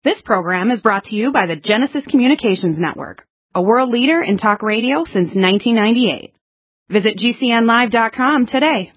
This program is brought to you by the Genesis Communications Network, a world leader in talk radio since 1998. Visit GCNlive.com today.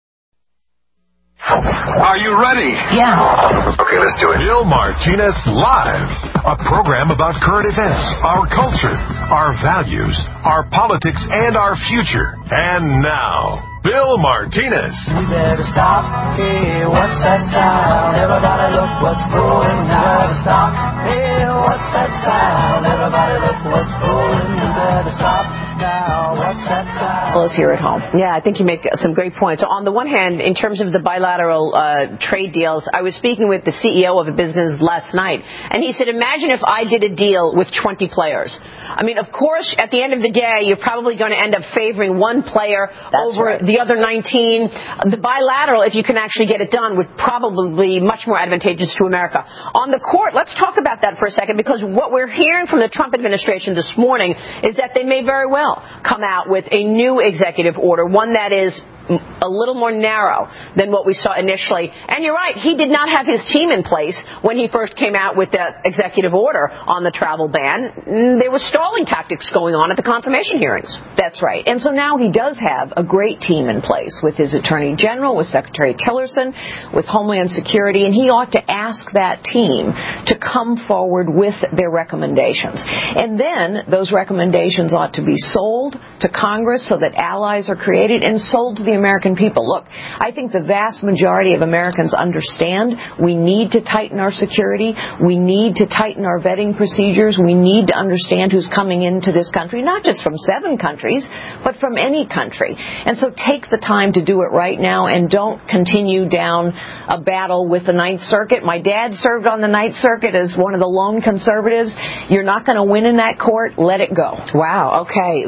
Are you ready? Yeah. Okay, let's do it. Bill Martinez Live, a program about current events, our culture, our values, our politics, and our future. And now, Bill Martinez. We better stop. Hey, what's that sound? Everybody look what's going. We better stop. Hey, what's that sound? Everybody look what's going. We better stop now. What's that sound? Here at home. Yeah, I think you make some great points. On the one hand, in terms of the bilateral trade deals, I was speaking with the CEO of a business last night, and he said, imagine if I did a deal with 20 players. I mean, of course, at the end of the day, you're probably going to end up favoring one player over the other 19. The bilateral, if you can actually get it done, would probably be much more advantageous to America. On the court, let's talk about that for a second, because what we're hearing from the Trump administration this morning is that they may very well come out with a new executive order, one that is a little more narrow than what we saw initially. And you're right, he did not have his team in place when he first came out with that executive order on the travel ban. There was stalling tactics going on at the confirmation hearings. That's right. And so now he does have a great team in place with his Attorney General, with Secretary Tillerson, with Homeland Security, and he ought to ask that team to come forward with their recommendations. And then those recommendations ought to be sold to Congress so that allies are created and sold to the American people. Look, I think the vast majority of Americans understand we need to tighten our security. We need to tighten our vetting procedures. We need to understand who's coming into this country, not just from 7 countries, but from any country. And so take the time to do it right now and don't continue down a battle with the Ninth Circuit. My dad served on the Ninth Circuit as one of the lone conservatives. You're not going to win in that court. Let it go. Wow. Okay.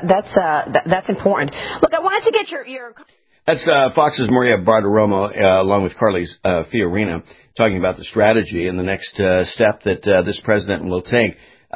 That's important. Look, I wanted to get your That's Fox's Maria Bartiromo, along with Carly's Fiorina, talking about the strategy and the next step that this president will take.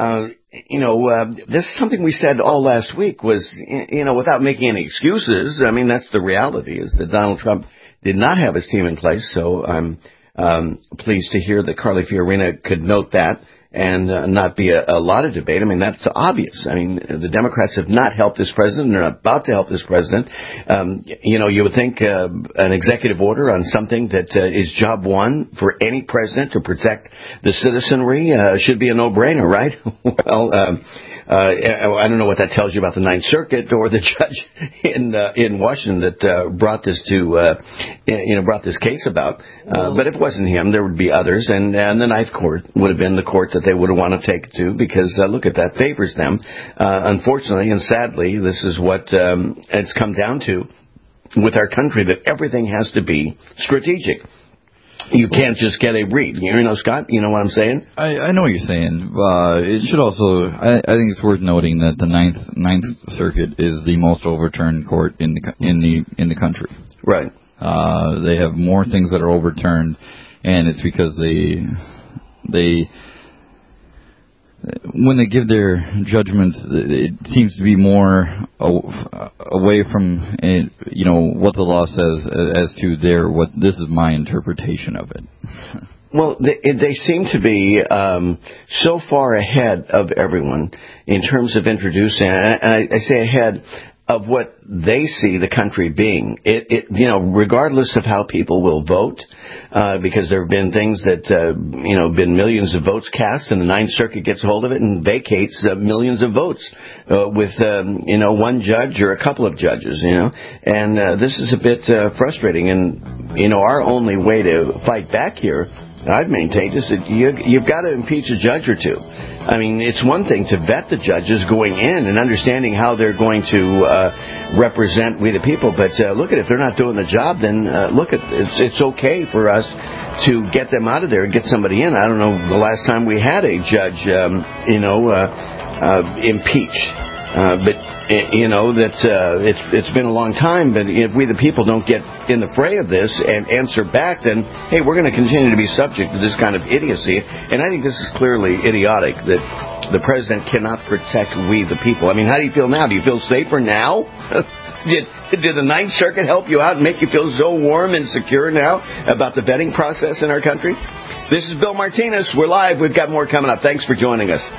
This is something we said all last week was, without making any excuses. I mean, that's the reality, is that Donald Trump did not have his team in place. So I'm pleased to hear that Carly Fiorina could note that and not be a lot of debate. I mean, that's obvious. I mean, the Democrats have not helped this president. They're not about to help this president. You would think an executive order on something that is job one for any president to protect the citizenry should be a no-brainer, right? Well, I don't know what that tells you about the Ninth Circuit or the judge in Washington that brought this case about. But if it wasn't him, there would be others, and the Ninth Court would have been the court that they would have wanted to take it to, because look at that, favors them. Unfortunately and sadly, this is what it's come down to with our country, that everything has to be strategic. You can't just get a read. Scott, you know what I'm saying? I know what you're saying. It should also, I think it's worth noting that the Ninth Circuit is the most overturned court in the country. Right. They have more things that are overturned, and it's because they when they give their judgments, it seems to be more away from what the law says as to this is my interpretation of it. Well, they seem to be so far ahead of everyone in terms of introducing, and I say ahead of what they see the country being. Regardless of how people will vote, because there have been things that, been millions of votes cast, and the Ninth Circuit gets hold of it and vacates millions of votes with, one judge or a couple of judges, And this is a bit frustrating. And, our only way to fight back here, I've maintained, is that you've got to impeach a judge or two. I mean, it's one thing to vet the judges going in and understanding how they're going to represent we the people, but if they're not doing the job, then it's okay for us to get them out of there and get somebody in. I don't know the last time we had a judge, impeached. It's been a long time, but if we the people don't get in the fray of this and answer back, then, hey, we're going to continue to be subject to this kind of idiocy. And I think this is clearly idiotic, that the president cannot protect we the people. I mean, how do you feel now? Do you feel safer now? Did the Ninth Circuit help you out and make you feel so warm and secure now about the vetting process in our country? This is Bill Martinez. We're live. We've got more coming up. Thanks for joining us.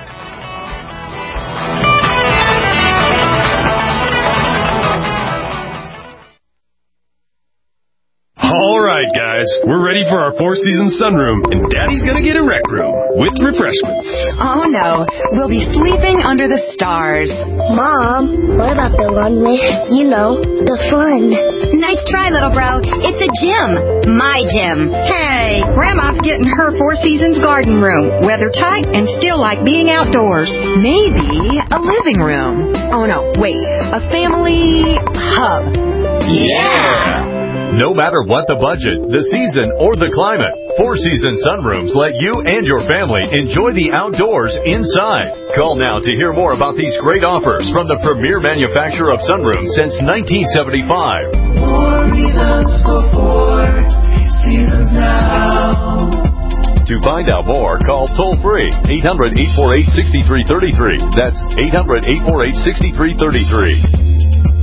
All right, guys, we're ready for our Four Seasons sunroom, and Daddy's gonna get a rec room with refreshments. Oh, no. We'll be sleeping under the stars. Mom, what about the run with, the fun? Nice try, little bro. It's a gym. My gym. Hey, Grandma's getting her Four Seasons garden room. Weather tight and still like being outdoors. Maybe a living room. Oh, no, wait. A family hub. Yeah! No matter what the budget, the season, or the climate, Four Seasons sunrooms let you and your family enjoy the outdoors inside. Call now to hear more about these great offers from the premier manufacturer of sunrooms since 1975. 4 reasons for Four Seasons now. To find out more, call toll-free 800-848-6333. That's 800-848-6333.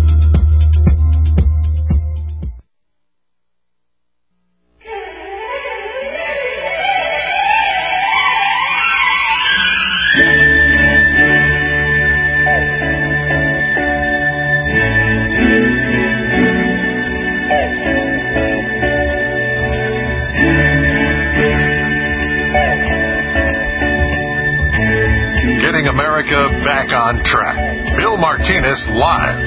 America back on track. Bill Martinez live.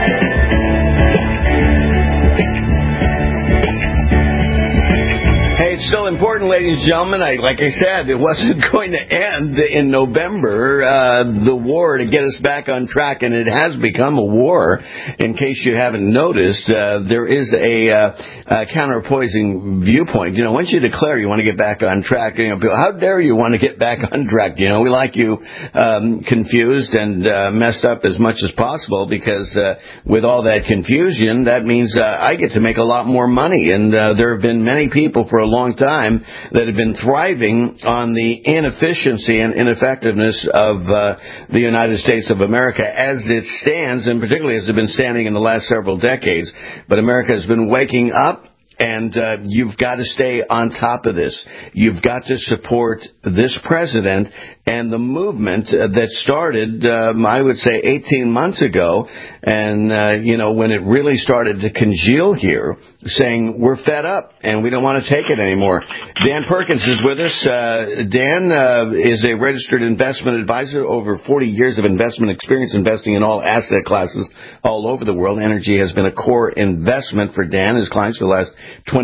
Hey, it's still important, ladies and gentlemen. Like I said, it wasn't going to end in November, the war to get us back on track, and it has become a war. In case you haven't noticed, there is a counter-opposing viewpoint. Once you declare you want to get back on track, people, how dare you want to get back on track? We like you confused and messed up as much as possible, because with all that confusion, that means I get to make a lot more money. And there have been many people for a long time that have been thriving on the inefficiency and ineffectiveness of the United States of America as it stands, and particularly as it's been standing in the last several decades. But America has been waking up, and you've got to stay on top of this. You've got to support this president and the movement that started, I would say, 18 months ago. And, when it really started to congeal here, saying we're fed up and we don't want to take it anymore. Dan Perkins is with us. Dan is a registered investment advisor, over 40 years of investment experience investing in all asset classes all over the world. Energy has been a core investment for Dan and his clients for the last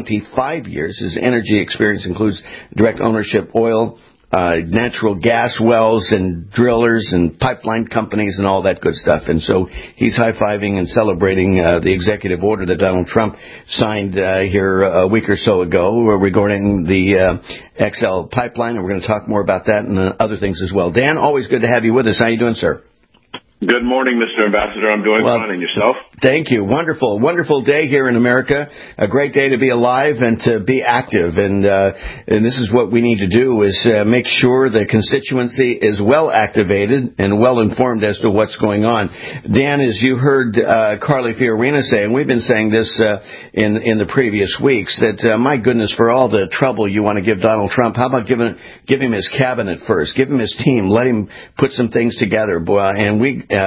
25 years. His energy experience includes direct ownership, oil, natural gas wells and drillers and pipeline companies and all that good stuff. And so he's high-fiving and celebrating the executive order that Donald Trump signed here a week or so ago regarding the XL pipeline, and we're going to talk more about that and other things as well. Dan, always good to have you with us. How are you doing, sir? Good morning, Mr. Ambassador. I'm doing fine, and yourself? Thank you. Wonderful. Wonderful day here in America. A great day to be alive and to be active. And this is what we need to do, is make sure the constituency is well activated and well informed as to what's going on. Dan, as you heard Carly Fiorina say, and we've been saying this in the previous weeks, that my goodness, for all the trouble you want to give Donald Trump, how about give him his cabinet first? Give him his team. Let him put some things together. And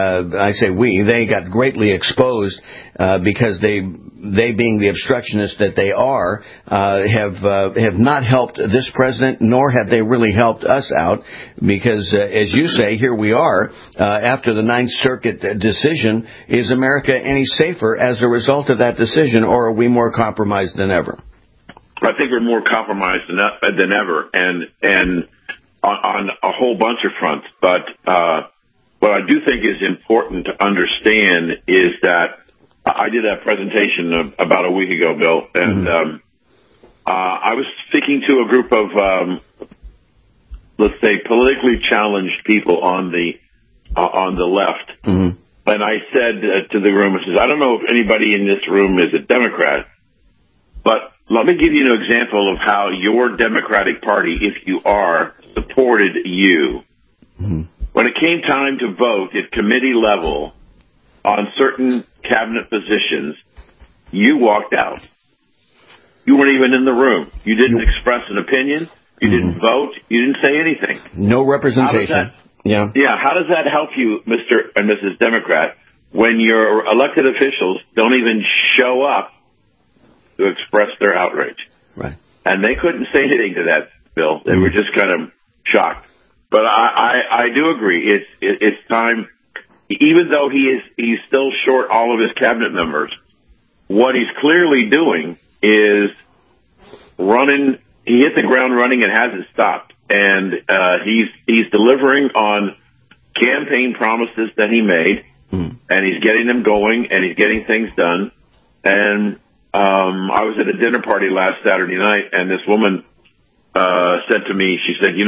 they got greatly exposed because they being the obstructionists that they are, have not helped this president, nor have they really helped us out, because as you say, here we are after the Ninth Circuit decision. Is America any safer as a result of that decision, or are we more compromised than ever? I think we're more compromised than ever, and on a whole bunch of fronts. But what I do think is important to understand is that I did that presentation about a week ago, Bill, and I was speaking to a group of, let's say, politically challenged people on the left, and I said to the room, I don't know if anybody in this room is a Democrat, but let me give you an example of how your Democratic Party, if you are, supported you. When it came time to vote at committee level on certain cabinet positions, you walked out. You weren't even in the room. You didn't express an opinion. You didn't vote. You didn't say anything. No representation. Yeah, how does that help you, Mr. and Mrs. Democrat, when your elected officials don't even show up to express their outrage? Right. And they couldn't say anything to that, Bill. They were just kind of shocked. But I do agree. It's time. Even though he's still short all of his cabinet members, what he's clearly doing is running. He hit the ground running and hasn't stopped. And he's delivering on campaign promises that he made, and he's getting them going, and he's getting things done. And I was at a dinner party last Saturday night, and this woman said to me, she said,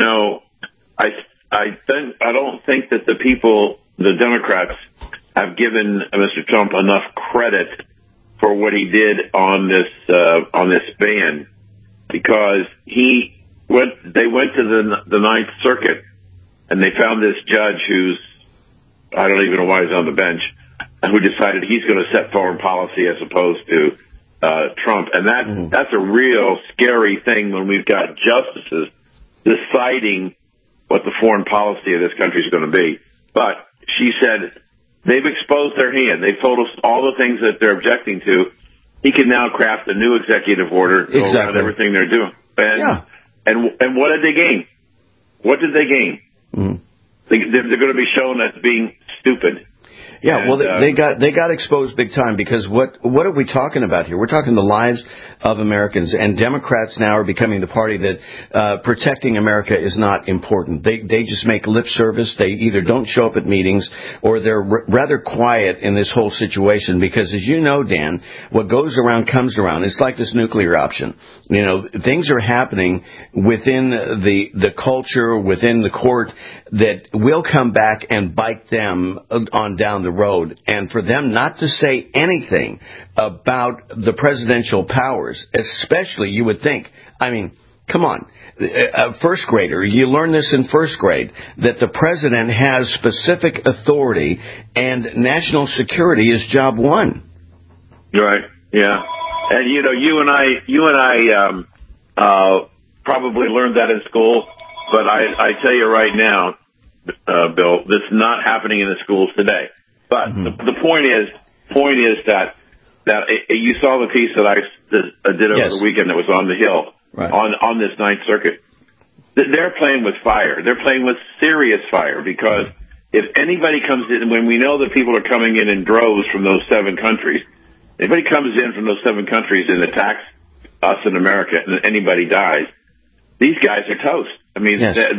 I don't think that the people, the Democrats, have given Mr. Trump enough credit for what he did on this ban, because they went to the Ninth Circuit and they found this judge who's, I don't even know why he's on the bench, and who decided he's going to set foreign policy as opposed to Trump. And that's a real scary thing when we've got justices deciding what the foreign policy of this country is going to be. But she said they've exposed their hand. They've told us all the things that they're objecting to. He can now craft a new executive order to go around everything they're doing. And what did they gain? What did they gain? They're going to be shown as being stupid. Yeah, well, they got exposed big time, because what are we talking about here? We're talking the lives of Americans, and Democrats now are becoming the party that protecting America is not important. They just make lip service. They either don't show up at meetings, or they're rather quiet in this whole situation, because, as you know, Dan, what goes around comes around. It's like this nuclear option. Things are happening within the culture, within the court, that will come back and bite them on down the road. And for them not to say anything about the presidential powers, especially, you would think, I mean, come on, a first grader, you learn this in first grade, that the president has specific authority and national security is job one. Right, yeah. And, you and I probably learned that in school, but I tell you right now, Bill, this is not happening in the schools today. But the point is that you saw the piece that I did over the weekend that was on the Hill, on this Ninth Circuit. They're playing with fire. They're playing with serious fire, because if anybody comes in, when we know that people are coming in droves from those 7 countries, anybody comes in from those 7 countries and attacks us in America and anybody dies, these guys are toast. I mean,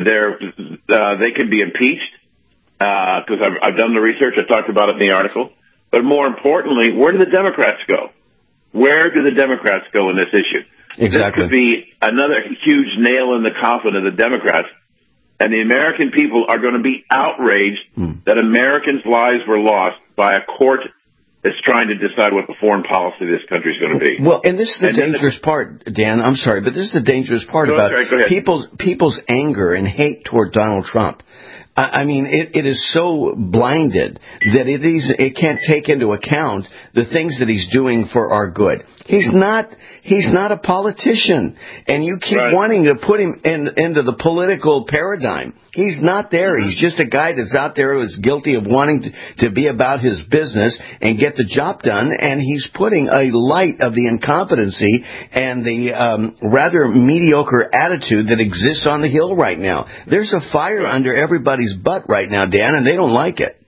they could be impeached. Because I've done the research, I talked about it in the article. But more importantly, where do the Democrats go? Where do the Democrats go in this issue? Exactly. This could be another huge nail in the coffin of the Democrats. And the American people are going to be outraged that Americans' lives were lost by a court that's trying to decide what the foreign policy of this country is going to be. Well, and this is the dangerous part, Dan. I'm sorry, but this is the dangerous part about people's anger and hate toward Donald Trump. I mean, it is so blinded that it can't take into account the things that he's doing for our good. He's not a politician, and you keep wanting to put him into the political paradigm. He's not there. He's just a guy that's out there who is guilty of wanting to be about his business and get the job done, and he's putting a light of the incompetency and the rather mediocre attitude that exists on the Hill right now. There's a fire under everybody's butt right now, Dan, and they don't like it.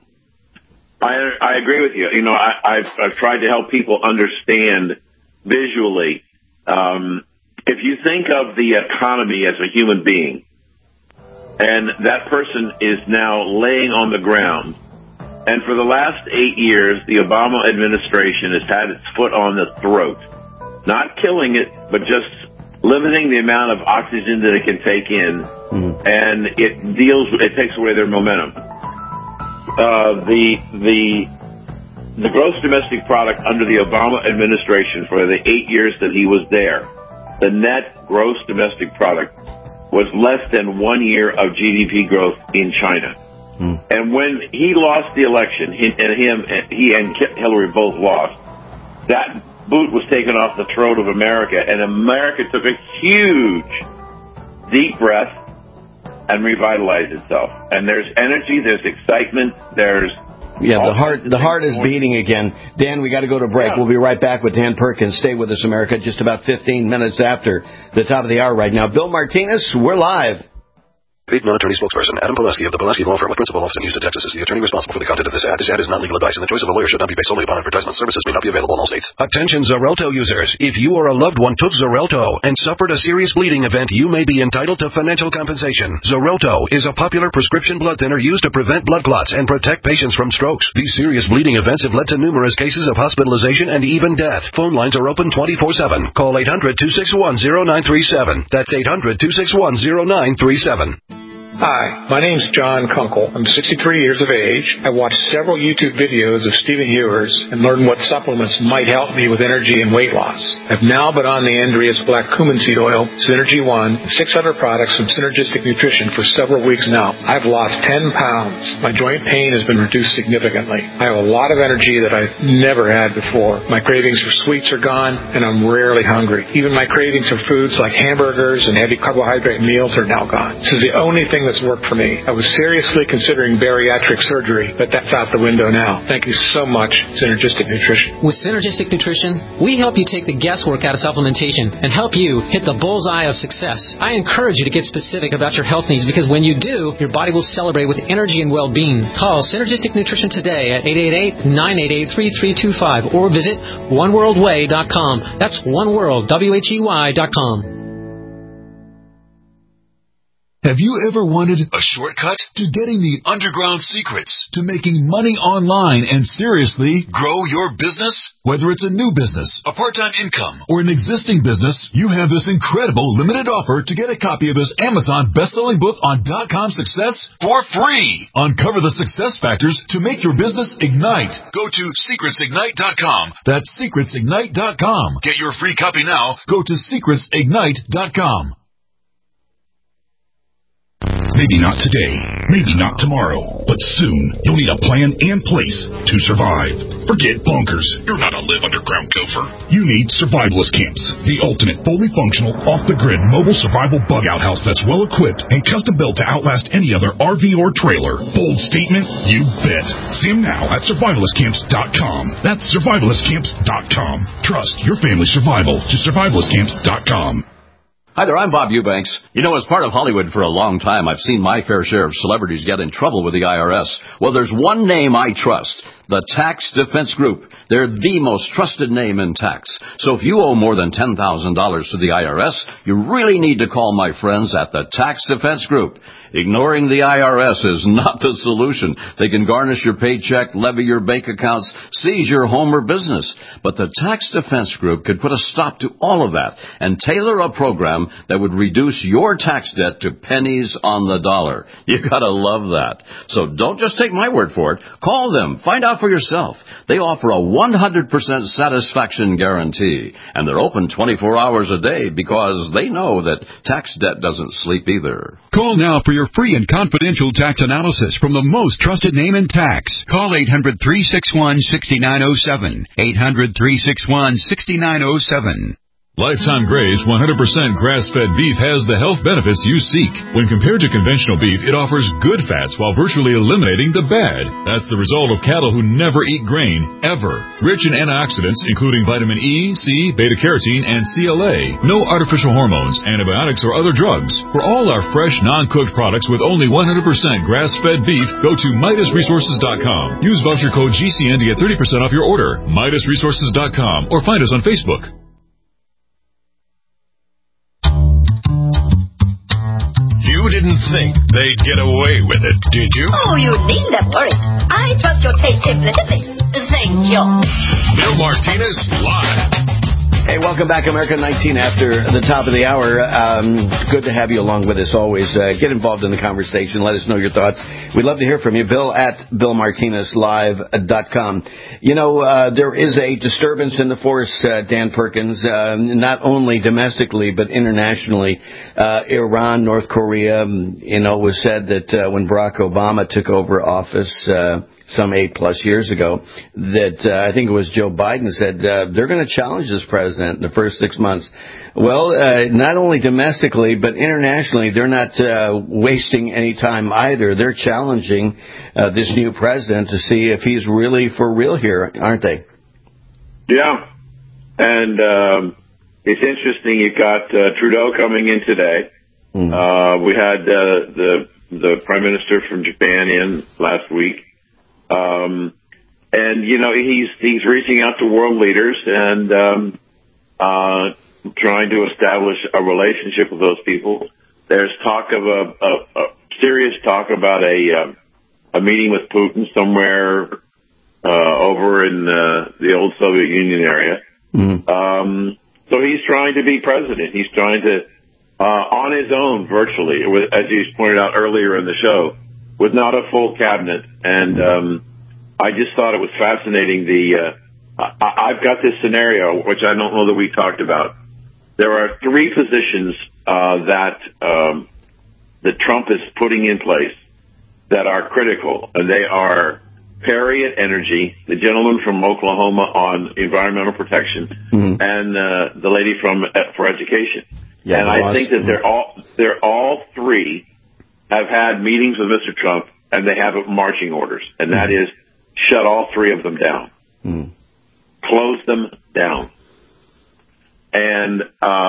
I agree with you. I've tried to help people understand visually. If you think of the economy as a human being, and that person is now laying on the ground, and for the last 8 years, the Obama administration has had its foot on the throat, not killing it, but just limiting the amount of oxygen that it can take in, and it takes away their momentum. The gross domestic product under the Obama administration for the 8 years that he was there, the net gross domestic product was less than 1 year of GDP growth in China. And when he lost the election, he and Hillary both lost, that boot was taken off the throat of America, and America took a huge, deep breath and revitalized itself. And there's energy, there's excitement, there's... Yeah, the heart is beating again. Dan, we got to go to break. Yeah. We'll be right back with Dan Perkins. Stay with us, America, just about 15 minutes after the top of the hour right now. Bill Martinez, we're live. Paid non-attorney spokesperson Adam Pulaski of the Pulaski Law Firm with principal office in Houston, Texas is the attorney responsible for the content of this ad. This ad is not legal advice, and the choice of a lawyer should not be based solely upon advertisement. Services may not be available in all states. Attention Xarelto users. If you or a loved one took Xarelto and suffered a serious bleeding event, you may be entitled to financial compensation. Xarelto is a popular prescription blood thinner used to prevent blood clots and protect patients from strokes. These serious bleeding events have led to numerous cases of hospitalization and even death. Phone lines are open 24/7. Call 800-261-0937. That's 800-261-0937. Hi, my name's John Kunkel. I'm 63 years of age. I watched several YouTube videos of Stephen Ewers and learned what supplements might help me with energy and weight loss. I've now been on the Andreas Black Cumin Seed Oil, Synergy One, and 6 other products from Synergistic Nutrition for several weeks now. I've lost 10 pounds. My joint pain has been reduced significantly. I have a lot of energy that I've never had before. My cravings for sweets are gone, and I'm rarely hungry. Even my cravings for foods like hamburgers and heavy carbohydrate meals are now gone. This is the only thing that's worked for me. I was seriously considering bariatric surgery, but that's out the window now. Thank you so much, Synergistic Nutrition. With Synergistic Nutrition, we help you take the guesswork out of supplementation and help you hit the bullseye of success. I encourage you to get specific about your health needs, because when you do, your body will celebrate with energy and well-being. Call Synergistic Nutrition today at 888-988-3325 or visit oneworldway.com. That's oneworld.com. Have you ever wanted a shortcut to getting the underground secrets to making money online and seriously grow your business? Whether it's a new business, a part-time income, or an existing business, you have this incredible limited offer to get a copy of this Amazon best-selling book on .com success for free. Uncover the success factors to make your business ignite. Go to secretsignite.com. That's secretsignite.com. Get your free copy now. Go to secretsignite.com. Maybe not today, maybe not tomorrow, but soon you'll need a plan and place to survive. Forget bunkers. You're not a live underground gopher. You need Survivalist Camps, the ultimate fully functional, off-the-grid mobile survival bug-out house that's well-equipped and custom-built to outlast any other RV or trailer. Bold statement? You bet. See them now at survivalistcamps.com. That's survivalistcamps.com. Trust your family's survival to survivalistcamps.com. Hi there, I'm Bob Eubanks. You know, as part of Hollywood for a long time, I've seen my fair share of celebrities get in trouble with the IRS. Well, there's one name I trust, the Tax Defense Group. They're the most trusted name in tax. So if you owe more than $10,000 to the IRS, you really need to call my friends at the Tax Defense Group. Ignoring the IRS is not the solution. They can garnish your paycheck, levy your bank accounts, seize your home or business. But the Tax Defense Group could put a stop to all of that and tailor a program that would reduce your tax debt to pennies on the dollar. You gotta love that. So don't just take my word for it. Call them. Find out for yourself. They offer a 100% satisfaction guarantee. And they're open 24 hours a day because they know that tax debt doesn't sleep either. Call now for your free and confidential tax analysis from the most trusted name in tax. Call 800-361-6907. 800-361-6907. Lifetime Graze 100% grass-fed beef has the health benefits you seek. When compared to conventional beef, it offers good fats while virtually eliminating the bad. That's the result of cattle who never eat grain, ever. Rich in antioxidants, including vitamin E, C, beta-carotene, and CLA. No artificial hormones, antibiotics, or other drugs. For all our fresh, non-cooked products with only 100% grass-fed beef, go to MidasResources.com. Use voucher code GCN to get 30% off your order. MidasResources.com, or find us on Facebook. You didn't think they'd get away with it, did you? Oh, you needn't worry. I trust your taste implicitly. Thank you. Bill Martinez live. Hey, welcome back, America. 19 after the top of the hour. Good to have you along with us always. Get involved in the conversation. Let us know your thoughts. We'd love to hear from you. Bill at BillMartinezLive.com. You know, there is a disturbance in the force, Dan Perkins, not only domestically but internationally. Iran, North Korea, was said that when Barack Obama took over office some 8+ years ago, that I think it was Joe Biden said they're going to challenge this president in the first 6 months. Well, not only domestically, but internationally, they're not wasting any time either. They're challenging this new president to see if he's really for real here, aren't they? Yeah. And it's interesting. You got Trudeau coming in today. We had the Prime Minister from Japan in last week. And he's reaching out to world leaders and trying to establish a relationship with those people. There's talk of a serious talk about a meeting with Putin somewhere over in the old Soviet Union area. So he's trying to be president. He's trying to on his own, virtually, as you pointed out earlier in the show, with not a full cabinet. And I just thought it was fascinating. I've got this scenario, which I don't know that we talked about. There are 3 positions that Trump is putting in place that are critical, and they are Perry at Energy, the gentleman from Oklahoma on environmental protection, and the lady for education. Yeah, and I think that they're all 3 have had meetings with Mr. Trump, and they have marching orders, and that is shut all 3 of them down, close them down. And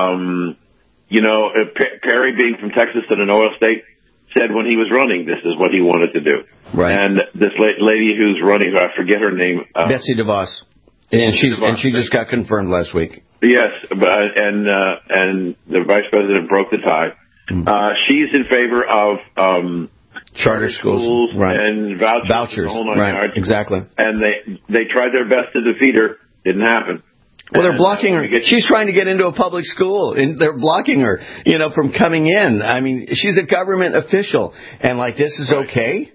Perry, being from Texas and an oil state, said when he was running, this is what he wanted to do. Right. And this lady who's running, I forget her name, Betsy DeVos, and she just got confirmed last week. Yes, and the vice president broke the tie. She's in favor of charter schools right. and vouchers. Right, exactly. And they tried their best to defeat her. Didn't happen. Well, they're blocking her. She's trying to get into a public school, and they're blocking her, from coming in. I mean, she's a government official, and this is okay?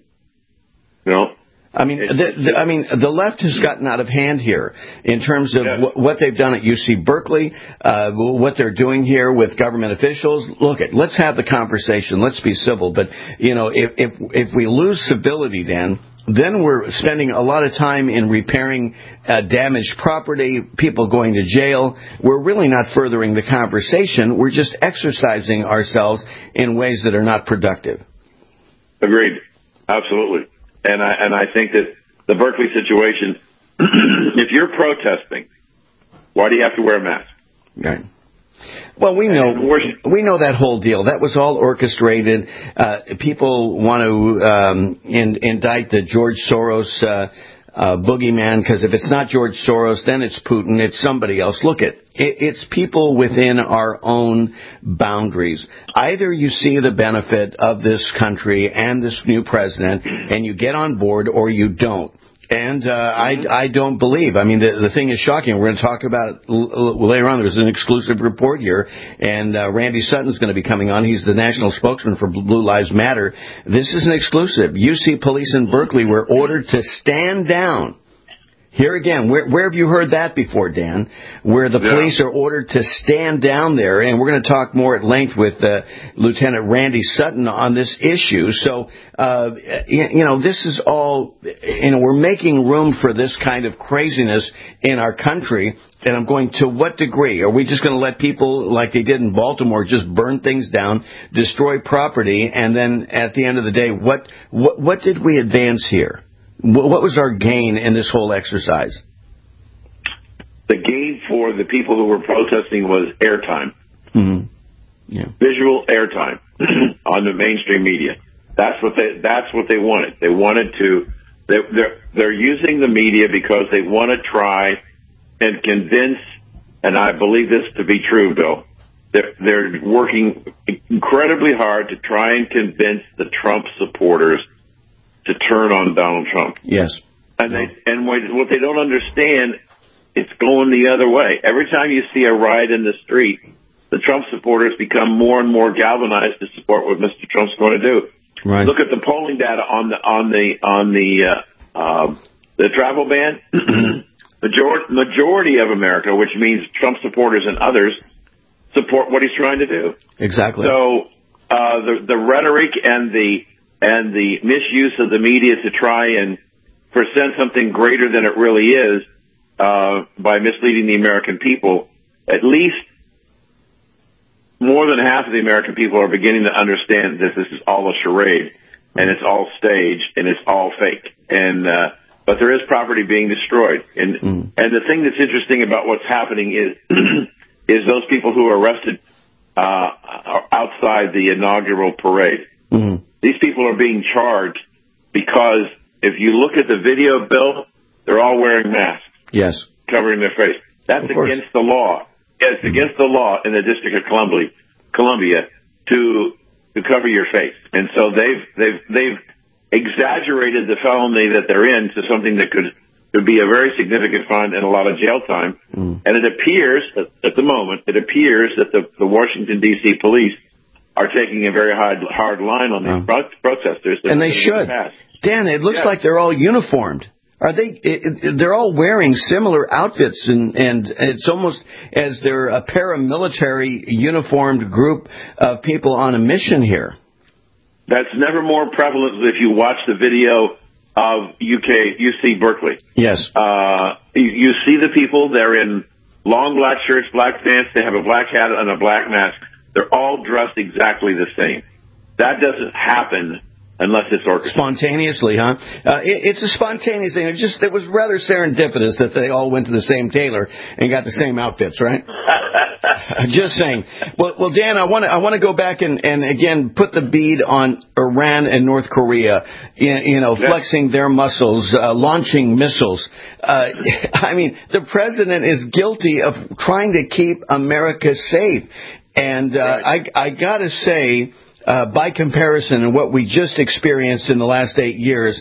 No. I mean, the left has gotten out of hand here in terms of what they've done at UC Berkeley, what they're doing here with government officials. Let's have the conversation. Let's be civil. But, if we lose civility, then we're spending a lot of time in repairing damaged property, people going to jail. We're really not furthering the conversation. We're just exercising ourselves in ways that are not productive. Agreed. Absolutely. And I think that the Berkeley situation, if you're protesting, why do you have to wear a mask? Right. Well, we know that whole deal. That was all orchestrated. People want to indict the George Soros boogeyman, because if it's not George Soros, then it's Putin, it's somebody else. It's people within our own boundaries. Either you see the benefit of this country and this new president, and you get on board, or you don't. And I don't believe. I mean, the thing is shocking. We're going to talk about it later on. There's an exclusive report here, and Randy Sutton's going to be coming on. He's the national spokesman for Blue Lives Matter. This is an exclusive. UC police in Berkeley were ordered to stand down. Here again, where have you heard that before, Dan? Where the police are ordered to stand down there, and we're going to talk more at length with Lieutenant Randy Sutton on this issue. So, this is all, we're making room for this kind of craziness in our country. And I'm going, to what degree? Are we just going to let people, like they did in Baltimore, just burn things down, destroy property, and then at the end of the day, what did we advance here? What was our gain in this whole exercise? The gain for the people who were protesting was airtime. Visual airtime on the mainstream media. That's what they wanted. They wanted to. They're using the media because they want to try and convince. And I believe this to be true, Bill. They're working incredibly hard to try and convince the Trump supporters to turn on Donald Trump. Yes. And what they don't understand it's going the other way. Every time you see a riot in the street, the Trump supporters become more and more galvanized to support what Mr. Trump's going to do. Right. Look at the polling data on the travel ban. Majority of America, which means Trump supporters and others, support what he's trying to do. Exactly. So the rhetoric and the misuse of the media to try and present something greater than it really is by misleading the American people, at least more than half of the American people are beginning to understand that this is all a charade and it's all staged and it's all fake. And but there is property being destroyed. And the thing that's interesting about what's happening is is those people who are arrested are outside the inaugural parade. These people are being charged because if you look at the video, Bill, they're all wearing masks. Yes. Covering their face. That's against the law. It's against the law in the District of Columbia to cover your face. And so they've exaggerated the felony that they're in to something that could be a very significant fine and a lot of jail time. And it appears, at the moment, that the Washington, D.C. police are taking a very hard line on these protesters. And they should. Dan, it looks like they're all uniformed. Are they? They're all wearing similar outfits, and it's almost as they're a paramilitary uniformed group of people on a mission here. That's never more prevalent if you watch the video of UC Berkeley. Yes. You see the people, they're in long black shirts, black pants, they have a black hat and a black mask. They're all dressed exactly the same. That doesn't happen unless it's orchestrated. Spontaneously, huh? It's a spontaneous thing. It was rather serendipitous that they all went to the same tailor and got the same outfits, right? Just saying. Well, Dan, I want to go back and again put the bead on Iran and North Korea, flexing their muscles, launching missiles. I mean, the president is guilty of trying to keep America safe. And I got to say, by comparison, and what we just experienced in the last 8 years,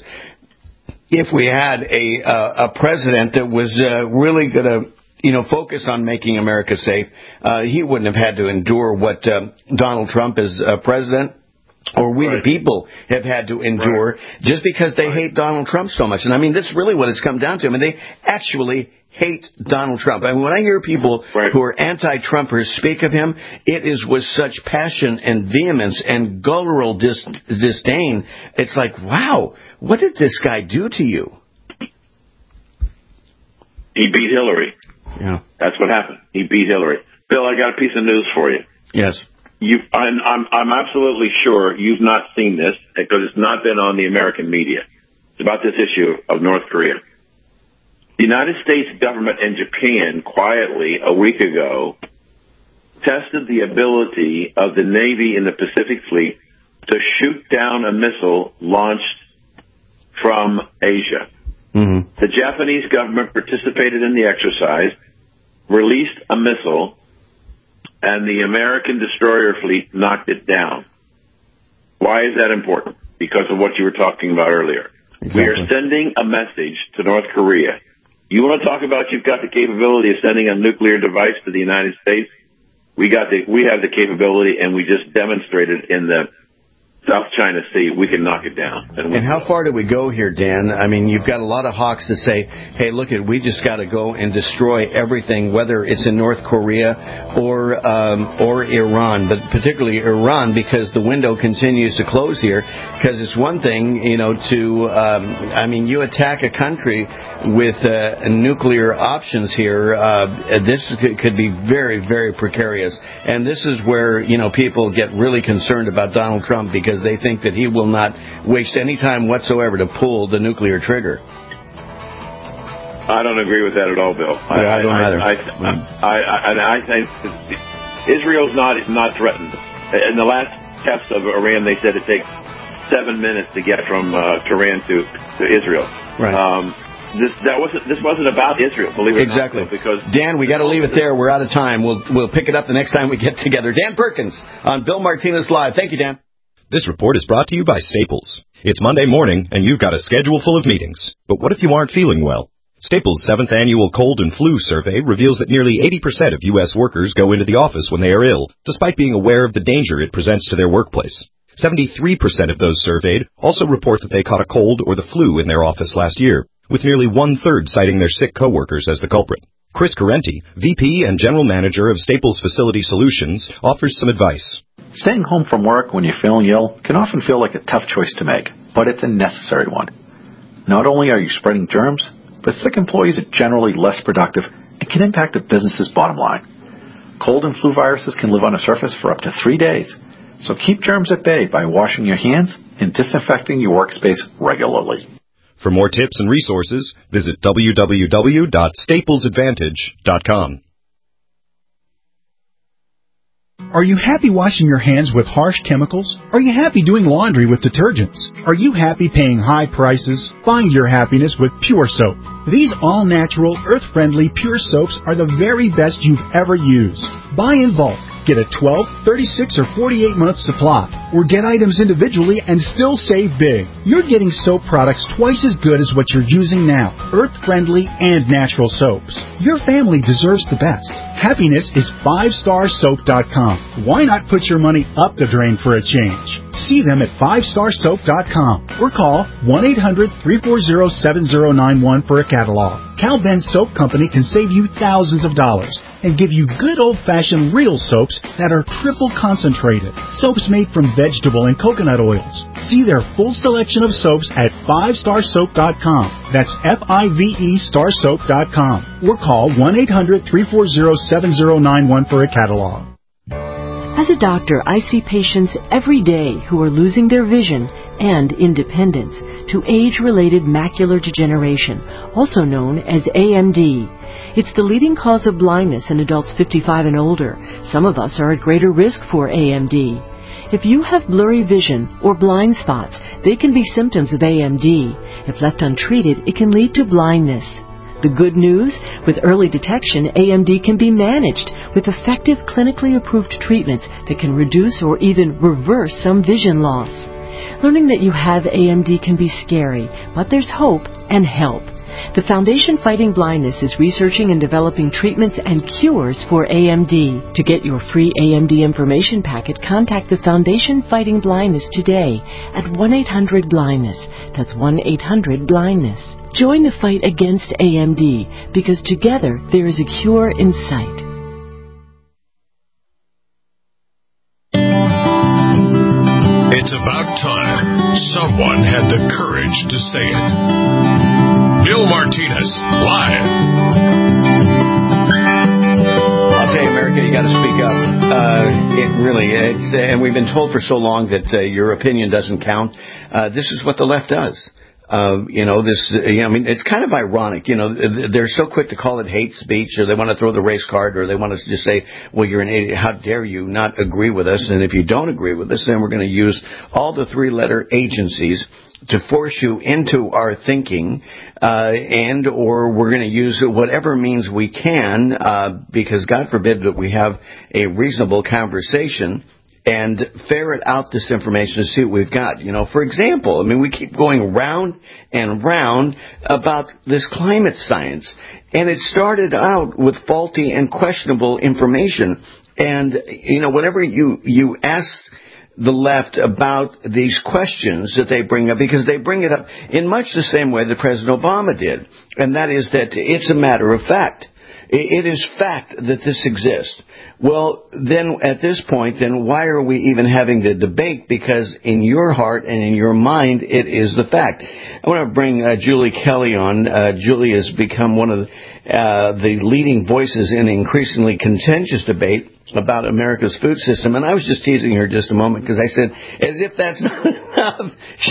if we had a president that was really going to focus on making America safe, he wouldn't have had to endure what Donald Trump as president or we the people have had to endure just because they hate Donald Trump so much. And I mean, that's really what it's come down to. I mean, they actually hate Donald Trump. I mean, when I hear people who are anti-Trumpers speak of him, it is with such passion and vehemence and guttural disdain. It's like, wow, what did this guy do to you? He beat Hillary. Yeah. That's what happened. He beat Hillary. Bill, I got a piece of news for you. Yes. I'm absolutely sure you've not seen this because it's not been on the American media. It's about this issue of North Korea. The United States government and Japan quietly a week ago tested the ability of the Navy in the Pacific Fleet to shoot down a missile launched from Asia. The Japanese government participated in the exercise, released a missile, and the American destroyer fleet knocked it down. Why is that important? Because of what you were talking about earlier. Exactly. We are sending a message to North Korea. You want to talk about you've got the capability of sending a nuclear device to the United States? We have the capability, and we just demonstrated in the South China Sea, we can knock it down. And how far do we go here, Dan? I mean, you've got a lot of hawks that say, hey, look, we just got to go and destroy everything, whether it's in North Korea or Iran, but particularly Iran, because the window continues to close here. Because it's one thing, you attack a country with nuclear options here. This could be very, very precarious. And this is where, people get really concerned about Donald Trump because they think that he will not waste any time whatsoever to pull the nuclear trigger. I don't agree with that at all, Bill. I don't either. I think Israel's not threatened. In the last test of Iran, they said it takes 7 minutes to get from Tehran to Israel. Right. This wasn't about Israel, believe it exactly. or not. Because Dan, we got to leave it there. We're out of time. We'll pick it up the next time we get together. Dan Perkins on Bill Martinez Live. Thank you, Dan. This report is brought to you by Staples. It's Monday morning, and you've got a schedule full of meetings. But what if you aren't feeling well? Staples' 7th annual cold and flu survey reveals that nearly 80% of U.S. workers go into the office when they are ill, despite being aware of the danger it presents to their workplace. 73% of those surveyed also report that they caught a cold or the flu in their office last year, with nearly one-third citing their sick coworkers as the culprit. Chris Carenti, VP and General Manager of Staples Facility Solutions, offers some advice. Staying home from work when you're feeling ill can often feel like a tough choice to make, but it's a necessary one. Not only are you spreading germs, but sick employees are generally less productive and can impact a business's bottom line. Cold and flu viruses can live on a surface for up to 3 days, so keep germs at bay by washing your hands and disinfecting your workspace regularly. For more tips and resources, visit www.staplesadvantage.com. Are you happy washing your hands with harsh chemicals? Are you happy doing laundry with detergents? Are you happy paying high prices? Find your happiness with Pure Soap. These all-natural, earth-friendly Pure Soaps are the very best you've ever used. Buy in bulk. Get a 12, 36, or 48-month supply, or get items individually and still save big. You're getting soap products twice as good as what you're using now, earth-friendly and natural soaps. Your family deserves the best. Happiness is 5starsoap.com. Why not put your money up the drain for a change? See them at 5starsoap.com or call 1-800-340-7091 for a catalog. Cal Ben Soap Company can save you thousands of dollars and give you good old-fashioned real soaps that are triple concentrated. Soaps made from vegetable and coconut oils. See their full selection of soaps at 5starsoap.com. That's F-I-V-E starsoap.com. Or call 1-800-340-7091 for a catalog. As a doctor, I see patients every day who are losing their vision and independence to age-related macular degeneration, also known as AMD. It's the leading cause of blindness in adults 55 and older. Some of us are at greater risk for AMD. If you have blurry vision or blind spots, they can be symptoms of AMD. If left untreated, it can lead to blindness. The good news? With early detection, AMD can be managed with effective clinically approved treatments that can reduce or even reverse some vision loss. Learning that you have AMD can be scary, but there's hope and help. The Foundation Fighting Blindness is researching and developing treatments and cures for AMD. To get your free AMD information packet, contact the Foundation Fighting Blindness today at 1-800-BLINDNESS. That's 1-800-BLINDNESS. Join the fight against AMD, because together there is a cure in sight. It's about time someone had the courage to say it. Bill Martinez, live. I'll tell you, America, you got to speak up. And we've been told for so long that your opinion doesn't count. This is what the left does. It's kind of ironic. They're so quick to call it hate speech, or they want to throw the race card, or they want us to just say, well, you're an idiot. How dare you not agree with us? And if you don't agree with us, then we're going to use all the three-letter agencies to force you into our thinking, or we're going to use whatever means we can, because God forbid that we have a reasonable conversation and ferret out this information to see what we've got. For example, we keep going round and round about this climate science, and it started out with faulty and questionable information. And, whenever you ask the left about these questions that they bring up, because they bring it up in much the same way that President Obama did, and that is that it's a matter of fact. It is fact that this exists. Well, then at this point, then why are we even having the debate? Because in your heart and in your mind, it is the fact. I want to bring Julie Kelly on. Julie has become one of the leading voices in an increasingly contentious debate about America's food system. And I was just teasing her just a moment because I said, as if that's not enough,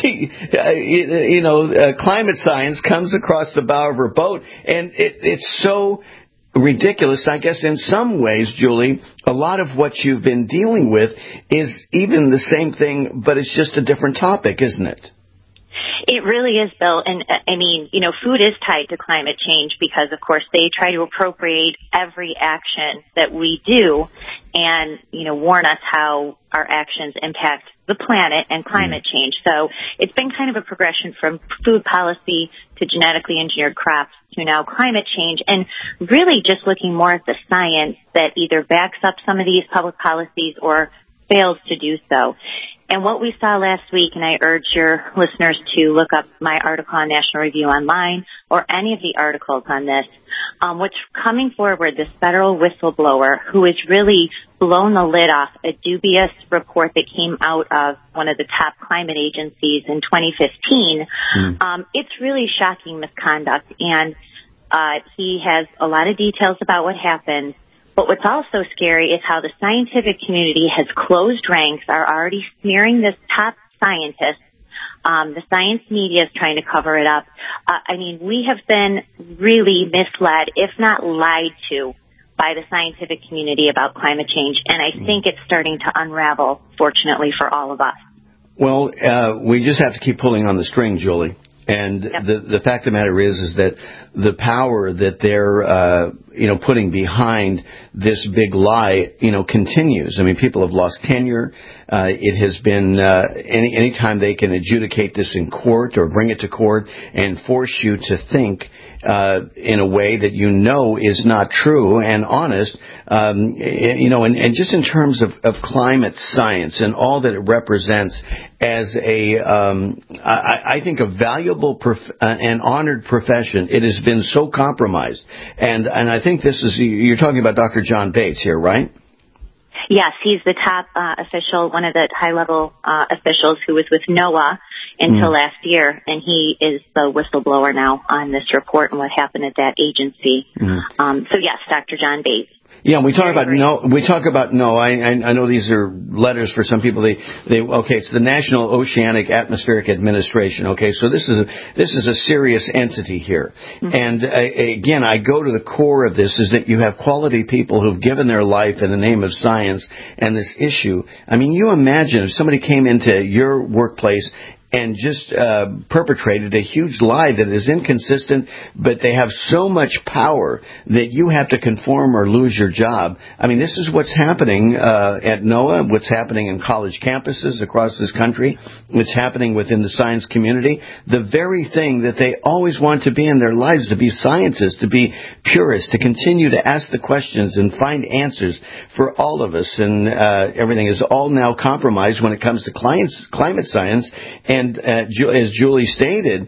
climate science comes across the bow of her boat, and it's so ridiculous. I guess in some ways, Julie, a lot of what you've been dealing with is even the same thing, but it's just a different topic, isn't it? It really is, Bill. And food is tied to climate change because, of course, they try to appropriate every action that we do and, warn us how our actions impact the planet and climate change. So it's been kind of a progression from food policy to genetically engineered crops to now climate change, and really just looking more at the science that either backs up some of these public policies or fails to do so. And what we saw last week, and I urge your listeners to look up my article on National Review Online or any of the articles on this, what's coming forward, this federal whistleblower who has really blown the lid off a dubious report that came out of one of the top climate agencies in 2015. It's really shocking misconduct, and he has a lot of details about what happened. But what's also scary is how the scientific community has closed ranks, are already smearing this top scientist. The science media is trying to cover it up. I mean, we have been really misled, if not lied to, by the scientific community about climate change. And I think it's starting to unravel, fortunately, for all of us. Well, we just have to keep pulling on the string, Julie. And the fact of the matter is that the power that they're, putting behind this big lie, continues. I mean, people have lost tenure. It has been, any time they can adjudicate this in court or bring it to court and force you to think, in a way that is not true and honest, and just in terms of climate science and all that it represents as I think a valuable and honored profession, it has been so compromised. And I think you're talking about Dr. John Bates here, right? Yes, he's the top official, one of the high-level officials who was with NOAA until last year, and he is the whistleblower now on this report and what happened at that agency. So yes, Dr. John Bates. Yeah, we talk about NOAA. I know these are letters for some people. It's the National Oceanic Atmospheric Administration. Okay, so this is a serious entity here. And again, I go to the core of this is that you have quality people who've given their life in the name of science and this issue. I mean, you imagine if somebody came into your workplace and just perpetrated a huge lie that is inconsistent, but they have so much power that you have to conform or lose your job. I mean, this is what's happening at NOAA, what's happening in college campuses across this country, what's happening within the science community. The very thing that they always want to be in their lives, to be scientists, to be purists, to continue to ask the questions and find answers for all of us. And everything is all now compromised when it comes to climate science. And as Julie stated,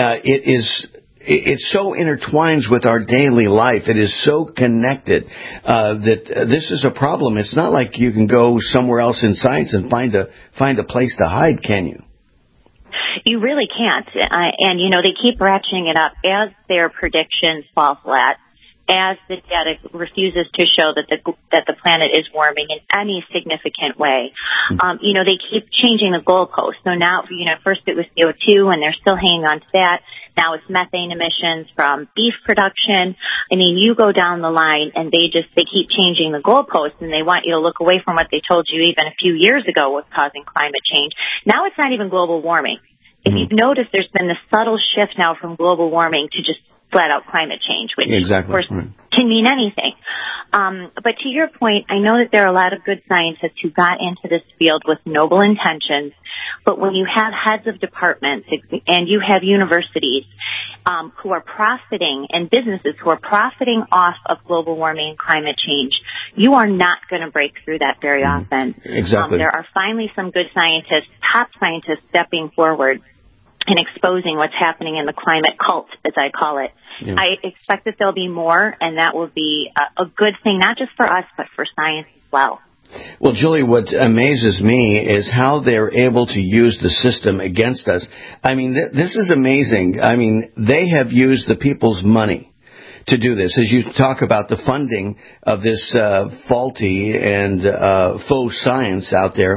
it so intertwines with our daily life. It is so connected that this is a problem. It's not like you can go somewhere else in science and find a place to hide, can you? You really can't. And they keep ratcheting it up as their predictions fall flat, as the data refuses to show that the planet is warming in any significant way. They keep changing the goalposts. So now, first it was CO2 and they're still hanging on to that. Now it's methane emissions from beef production. I mean, you go down the line and they keep changing the goalposts, and they want you to look away from what they told you even a few years ago was causing climate change. Now it's not even global warming. If you've noticed, there's been this subtle shift now from global warming to just flat-out climate change, which, of course, can mean anything. But to your point, I know that there are a lot of good scientists who got into this field with noble intentions, but when you have heads of departments and you have universities who are profiting and businesses who are profiting off of global warming and climate change, you are not going to break through that very often. Exactly. There are finally some good scientists, top scientists, stepping forward and exposing what's happening in the climate cult, as I call it. Yeah. I expect that there'll be more, and that will be a good thing, not just for us, but for science as well. Well, Julie, what amazes me is how they're able to use the system against us. I mean, this is amazing. I mean, they have used the people's money to do this. As you talk about the funding of this faulty and faux science out there,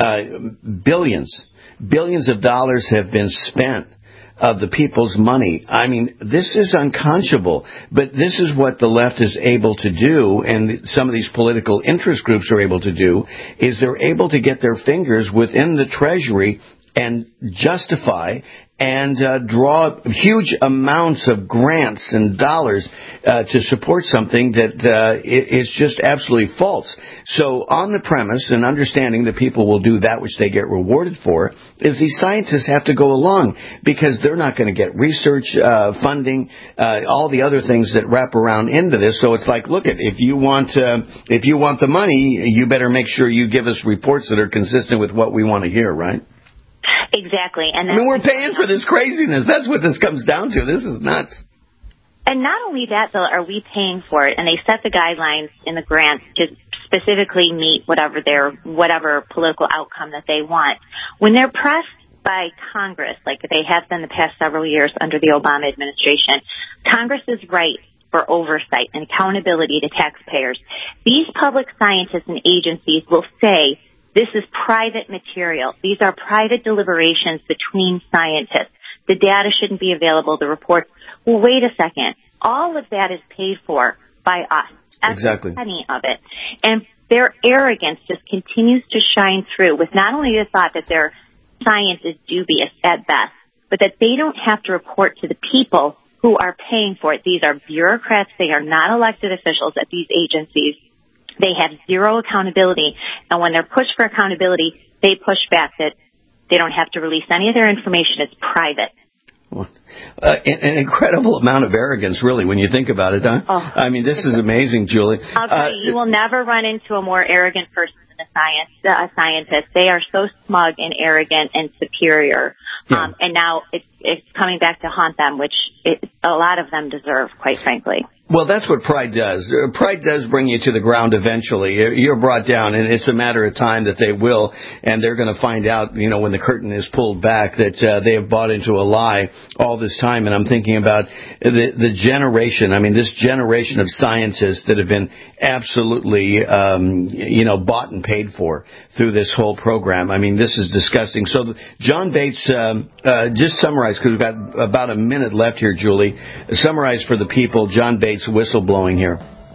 billions of dollars have been spent of the people's money. I mean, this is unconscionable, but this is what the left is able to do, and some of these political interest groups are able to do, is they're able to get their fingers within the Treasury and justify and draw huge amounts of grants and dollars to support something that is just absolutely false. So on the premise and understanding that people will do that which they get rewarded for, is these scientists have to go along because they're not going to get research funding, all the other things that wrap around into this. So it's like, look, if you want the money, you better make sure you give us reports that are consistent with what we want to hear, right? Exactly. And I mean, we're paying for this craziness. That's what this comes down to. This is nuts. And not only that, though, are we paying for it, and they set the guidelines in the grants to specifically meet whatever political outcome that they want. When they're pressed by Congress, like they have been the past several years under the Obama administration, Congress is right for oversight and accountability to taxpayers. These public scientists and agencies will say, this is private material. These are private deliberations between scientists. The data shouldn't be available. The reports. Well, wait a second. All of that is paid for by us. Exactly. Every penny of it. And their arrogance just continues to shine through with not only the thought that their science is dubious at best, but that they don't have to report to the people who are paying for it. These are bureaucrats. They are not elected officials at these agencies. They have zero accountability, and when they're pushed for accountability, they push back that they don't have to release any of their information. It's private. An incredible amount of arrogance, really, when you think about it, huh? I mean, this is amazing, Julie. I'll tell you, you will never run into a more arrogant person than a scientist. They are so smug and arrogant and superior. Yeah. And now it's coming back to haunt them, which a lot of them deserve, quite frankly. Well, that's what pride does. Pride does bring you to the ground eventually. You're brought down, and it's a matter of time that they will, and they're going to find out, when the curtain is pulled back, that they have bought into a lie all this time. And I'm thinking about the generation, this generation of scientists that have been absolutely, bought and paid for through this whole program. This is disgusting. So John Bates, just summarize, because we've got about a minute left here, Julie. Summarize for the people John Bates' whistleblowing here.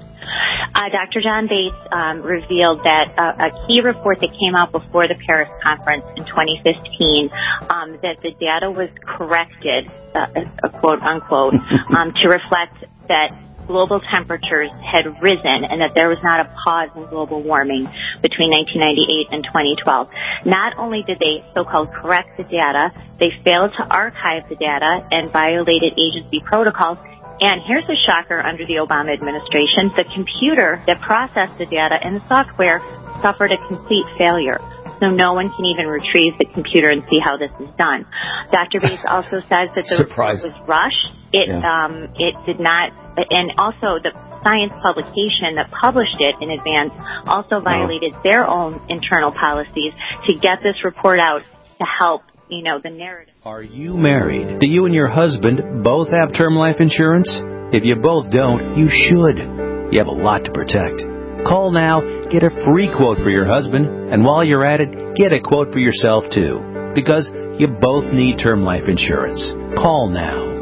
Dr. John Bates revealed that a key report that came out before the Paris conference in 2015, that the data was corrected, quote unquote, to reflect that global temperatures had risen and that there was not a pause in global warming between 1998 and 2012. Not only did they so-called correct the data, they failed to archive the data and violated agency protocols. And here's a shocker under the Obama administration. The computer that processed the data and the software suffered a complete failure. So no one can even retrieve the computer and see how this is done. Dr. Bates also says that the report was rushed. It did not, and also the science publication that published it in advance also violated their own internal policies to get this report out to help, the narrative. Are you married? Do you and your husband both have term life insurance? If you both don't, you should. You have a lot to protect. Call now, get a free quote for your husband, and while you're at it, get a quote for yourself too. Because you both need term life insurance. Call now.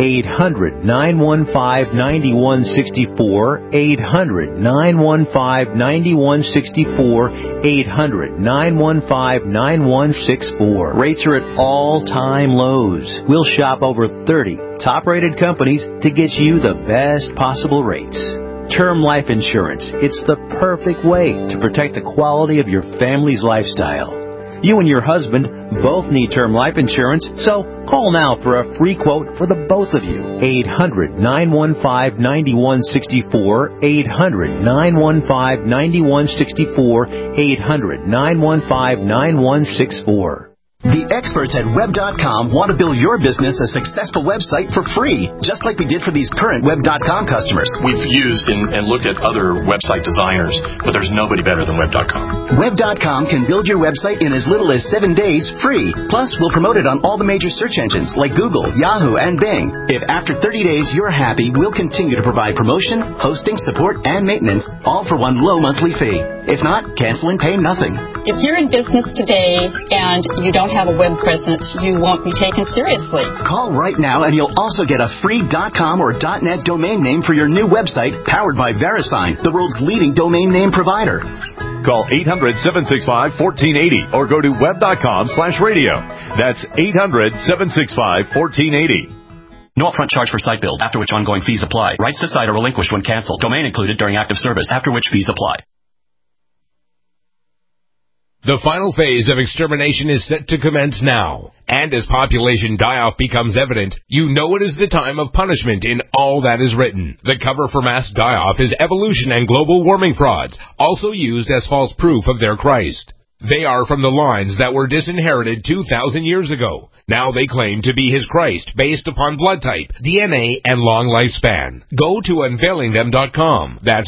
800-915-9164. 800-915-9164. 800-915-9164. Rates are at all-time lows. We'll shop over 30 top-rated companies to get you the best possible rates. Term life insurance. It's the perfect way to protect the quality of your family's lifestyle. You and your husband both need term life insurance, so call now for a free quote for the both of you. 800-915-9164. 800-915-9164. 800-915-9164. The experts at Web.com want to build your business a successful website for free, just like we did for these current Web.com customers. We've used and looked at other website designers, but there's nobody better than Web.com. Web.com can build your website in as little as 7 days free. Plus, we'll promote it on all the major search engines like Google, Yahoo, and Bing. If after 30 days you're happy, we'll continue to provide promotion, hosting, support, and maintenance, all for one low monthly fee. If not, cancel and pay nothing. If you're in business today and you don't have a web presence, you won't be taken seriously. Call right now and you'll also get a free .com or .net domain name for your new website powered by VeriSign, the world's leading domain name provider. Call 800-765-1480 or go to web.com/radio. That's 800-765-1480. No upfront charge for site build, after which ongoing fees apply. Rights to site are relinquished when canceled. Domain included during active service, after which fees apply. The final phase of extermination is set to commence now. And as population die-off becomes evident, you know it is the time of punishment in all that is written. The cover for mass die-off is evolution and global warming frauds, also used as false proof of their Christ. They are from the lines that were disinherited 2,000 years ago. Now they claim to be his Christ based upon blood type, DNA, and long lifespan. Go to unveilingthem.com. That's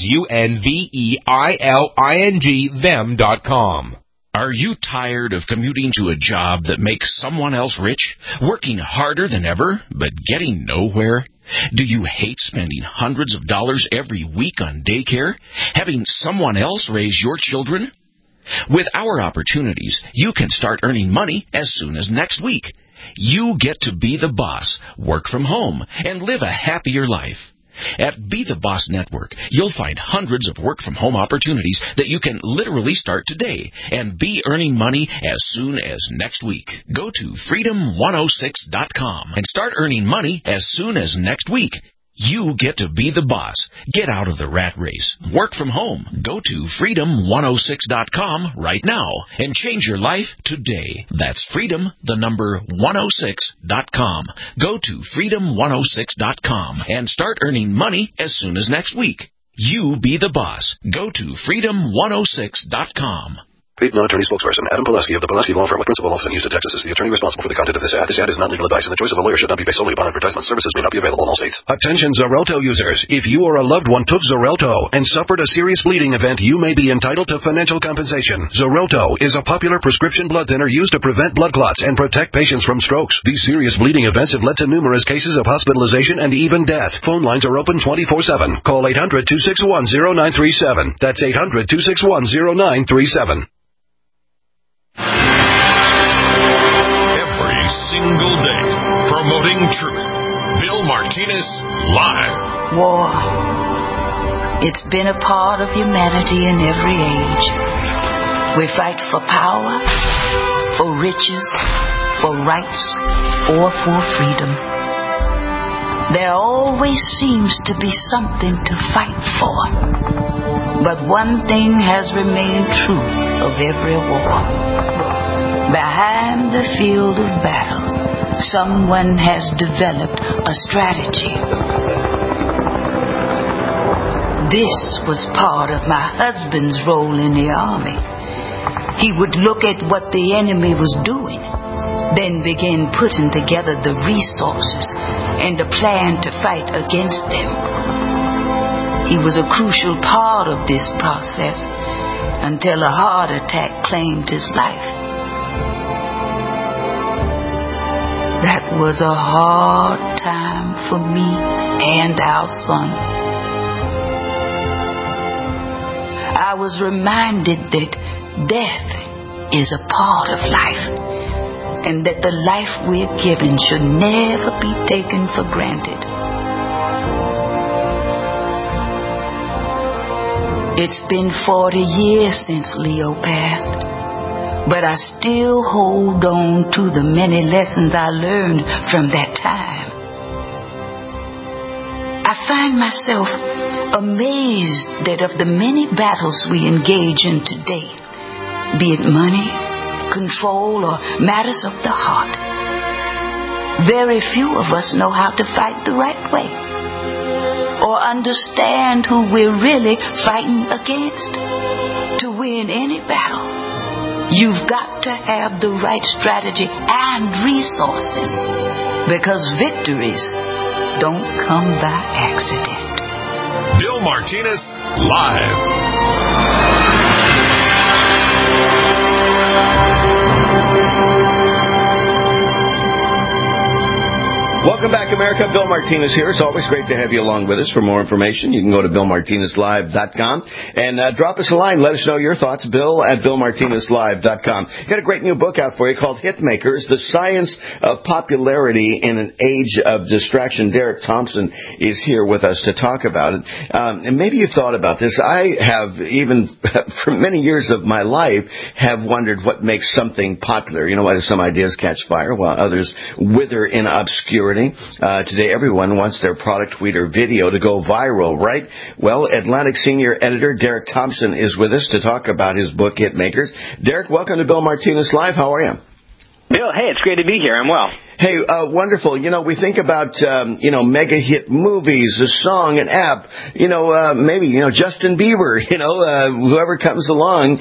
UNVEILING them.com. Are you tired of commuting to a job that makes someone else rich, working harder than ever, but getting nowhere? Do you hate spending hundreds of dollars every week on daycare, having someone else raise your children? With our opportunities, you can start earning money as soon as next week. You get to be the boss, work from home, and live a happier life. At Be the Boss Network, you'll find hundreds of work-from-home opportunities that you can literally start today and be earning money as soon as next week. Go to freedom106.com and start earning money as soon as next week. You get to be the boss. Get out of the rat race. Work from home. Go to freedom106.com right now and change your life today. That's freedom106.com. Go to freedom106.com and start earning money as soon as next week. You be the boss. Go to freedom106.com. Paid non-attorney spokesperson Adam Pileski of the Pileski Law Firm with principal office in Houston, Texas, is the attorney responsible for the content of this ad. This ad is not legal advice, and the choice of a lawyer should not be based solely upon advertisement. Services may not be available in all states. Attention Xarelto users. If you or a loved one took Xarelto and suffered a serious bleeding event, you may be entitled to financial compensation. Xarelto is a popular prescription blood thinner used to prevent blood clots and protect patients from strokes. These serious bleeding events have led to numerous cases of hospitalization and even death. Phone lines are open 24/7. Call 800-261-0937. That's 800-261-0937. Every single day, promoting truth. Bill Martinez Live. War. It's been a part of humanity in every age. We fight for power, for riches, for rights, or for freedom. There always seems to be something to fight for. But one thing has remained true of every war. Behind the field of battle, someone has developed a strategy. This was part of my husband's role in the army. He would look at what the enemy was doing, then begin putting together the resources and a plan to fight against them. He was a crucial part of this process until a heart attack claimed his life. That was a hard time for me and our son. I was reminded that death is a part of life, and that the life we're given should never be taken for granted. It's been 40 years since Leo passed, but I still hold on to the many lessons I learned from that time. I find myself amazed that of the many battles we engage in today, be it money, control, or matters of the heart, very few of us know how to fight the right way, or understand who we're really fighting against. To win any battle, you've got to have the right strategy and resources, because victories don't come by accident. Bill Martinez Live. Welcome back, America. Bill Martinez here. It's always great to have you along with us. For more information, you can go to BillMartinezLive.com and drop us a line. Let us know your thoughts. Bill@BillMartinezLive.com. Got a great new book out for you called Hitmakers, The Science of Popularity in an Age of Distraction. Derek Thompson is here with us to talk about it. And maybe you've thought about this. I have, even for many years of my life, have wondered what makes something popular. You know, why do some ideas catch fire while others wither in obscurity? Today, everyone wants their product, tweet, or video to go viral, right? Well, Atlantic Senior Editor Derek Thompson is with us to talk about his book, Hitmakers. Derek, welcome to Bill Martinez Live. How are you? Bill, hey, it's great to be here. I'm well. Hey, wonderful. You know, we think about, mega hit movies, a song, an app, maybe, Justin Bieber, whoever comes along,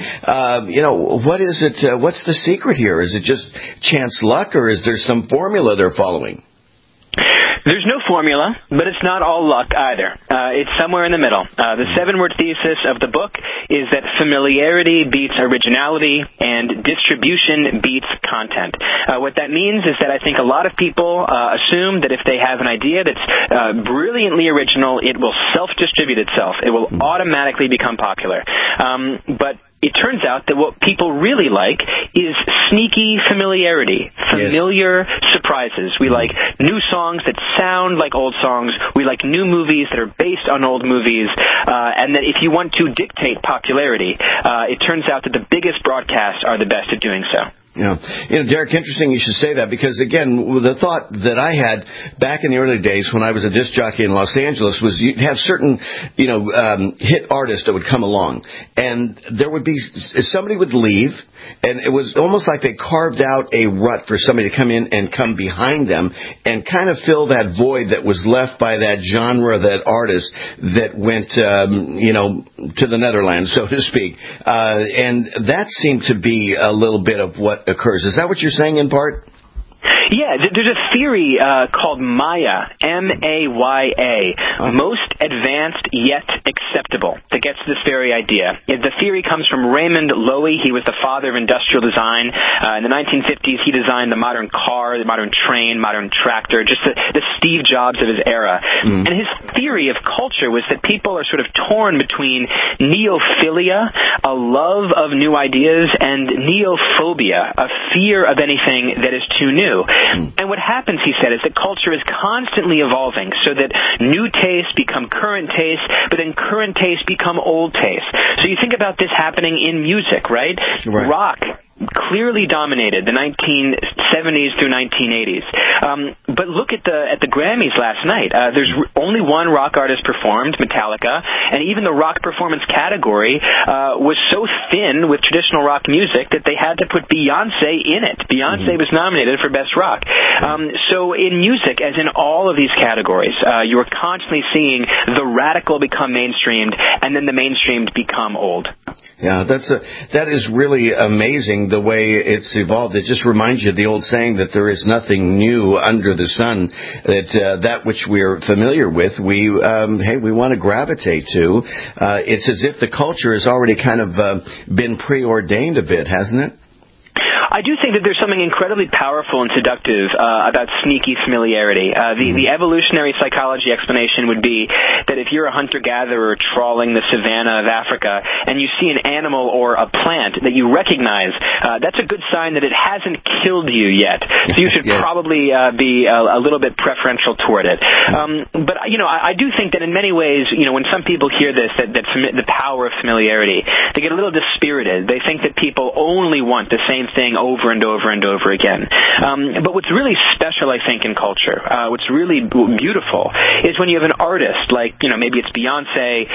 what is it, what's the secret here? Is it just chance luck, or is there some formula they're following? There's no formula, but it's not all luck either. It's somewhere in the middle. The 7-word thesis of the book is that familiarity beats originality and distribution beats content. What that means is that I think a lot of people assume that if they have an idea that's brilliantly original, it will self-distribute itself. It will automatically become popular. But it turns out that what people really like is sneaky familiarity, familiar surprises. We like new songs that sound like old songs. We like new movies that are based on old movies. And that if you want to dictate popularity, it turns out that the biggest broadcasts are the best at doing so. Yeah. Derek, interesting you should say that, because, again, the thought that I had back in the early days when I was a disc jockey in Los Angeles was you'd have certain, hit artists that would come along, and there would be, somebody would leave, and it was almost like they carved out a rut for somebody to come in and come behind them and kind of fill that void that was left by that genre, that artist that went, to the Netherlands, so to speak. And that seemed to be a little bit of what occurs. Is that what you're saying in part? Yeah, there's a theory called MAYA, M-A-Y-A, most advanced yet acceptable, that gets this very idea. The theory comes from Raymond Loewy. He was the father of industrial design. In the 1950s, he designed the modern car, the modern train, modern tractor, just the Steve Jobs of his era. And his theory of culture was that people are sort of torn between neophilia, a love of new ideas, and neophobia, a fear of anything that is too new. And what happens, he said, is that culture is constantly evolving so that new tastes become current tastes, but then current tastes become old tastes. So you think about this happening in music, right? Rock clearly dominated the 1970s through 1980s. But look at the Grammys last night. There's only one rock artist performed, Metallica, and even the rock performance category was so thin with traditional rock music that they had to put Beyonce in it. Beyonce was nominated for Best Rock. So in music, as in all of these categories, you are constantly seeing the radical become mainstreamed, and then the mainstreamed become old. Yeah, that is really amazing, the way it's evolved. It just reminds you of the old saying that there is nothing new under the sun, that which we're familiar with, we want to gravitate to. It's as if the culture has already kind of been preordained a bit, hasn't it? I do think that there's something incredibly powerful and seductive about sneaky familiarity. The evolutionary psychology explanation would be that if you're a hunter-gatherer trawling the savanna of Africa and you see an animal or a plant that you recognize, that's a good sign that it hasn't killed you yet. So you should probably be a little bit preferential toward it. But, I do think that in many ways, when some people hear this, that the power of familiarity, they get a little dispirited. They think that people only want the same thing over and over and over again. But what's really special, I think, in culture, what's really beautiful, is when you have an artist like, maybe it's Beyonce,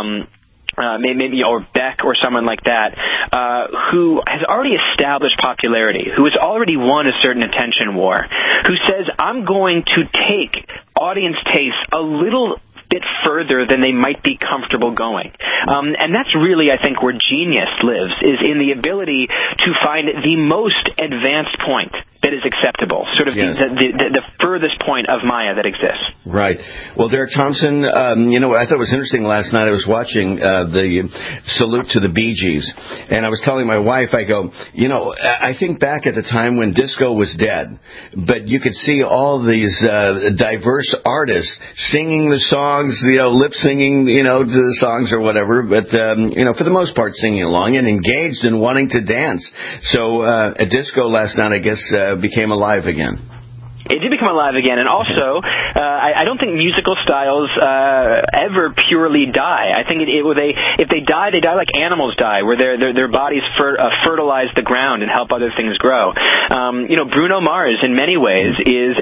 maybe or Beck or someone like that, who has already established popularity, who has already won a certain attention war, who says, I'm going to take audience tastes a little bit further than they might be comfortable going. And that's really, I think, where genius lives, is in the ability to find the most advanced point that is acceptable, sort of the furthest point of Maya that exists. Right. Well, Derek Thompson, I thought it was interesting last night. I was watching the Salute to the Bee Gees, and I was telling my wife, I go, I think back at the time when disco was dead, but you could see all these diverse artists singing the songs, lip singing, to the songs or whatever, but, for the most part singing along and engaged in wanting to dance. So a disco last night, I guess, became alive again. It did become alive again, and also, I don't think musical styles ever purely die. I think if they die like animals die, where their bodies fertilize the ground and help other things grow. Bruno Mars, in many ways, is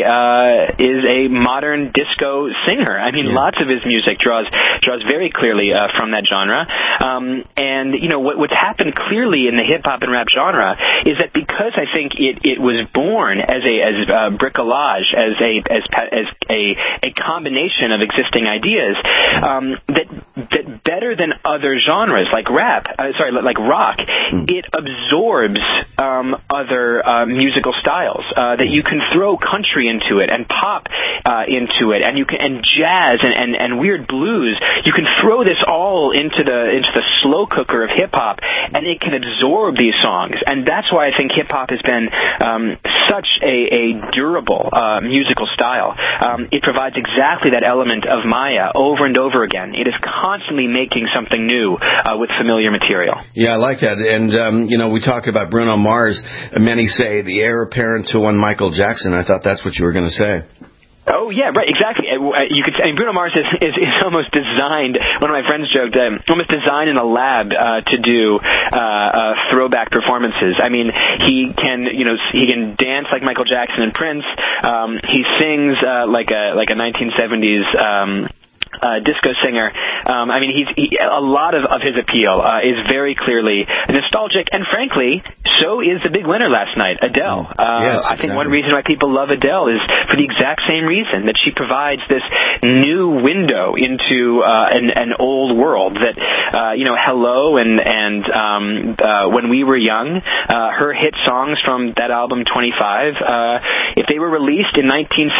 a modern disco singer. I mean, lots of his music draws very clearly from that genre. And what's happened clearly in the hip hop and rap genre is that because I think it was born as bricolage, as a combination of existing ideas, that better than other genres like rock, it absorbs other musical styles. That you can throw country into it and pop into it, and jazz and weird blues. You can throw this all into the slow cooker of hip hop, and it can absorb these songs. And that's why I think hip hop has been such a durable musical style. It provides exactly that element of Maya over and over again. It is constantly making something new with familiar material. Yeah, I like that. And, we talk about Bruno Mars. Many say the heir apparent to one Michael Jackson. I thought that's what you were going to say. Oh, yeah, right, exactly. You could say Bruno Mars is almost designed, one of my friends joked, almost designed in a lab to do throwback performances. I mean, he can dance like Michael Jackson and Prince. He sings like a 1970s disco singer. A lot of his appeal is very clearly nostalgic, and frankly, so is the big winner last night, Adele. I think one reason why people love Adele is for the exact same reason, that she provides this new window into an old world that, Hello and When We Were Young, her hit songs from that album 25, if they were released in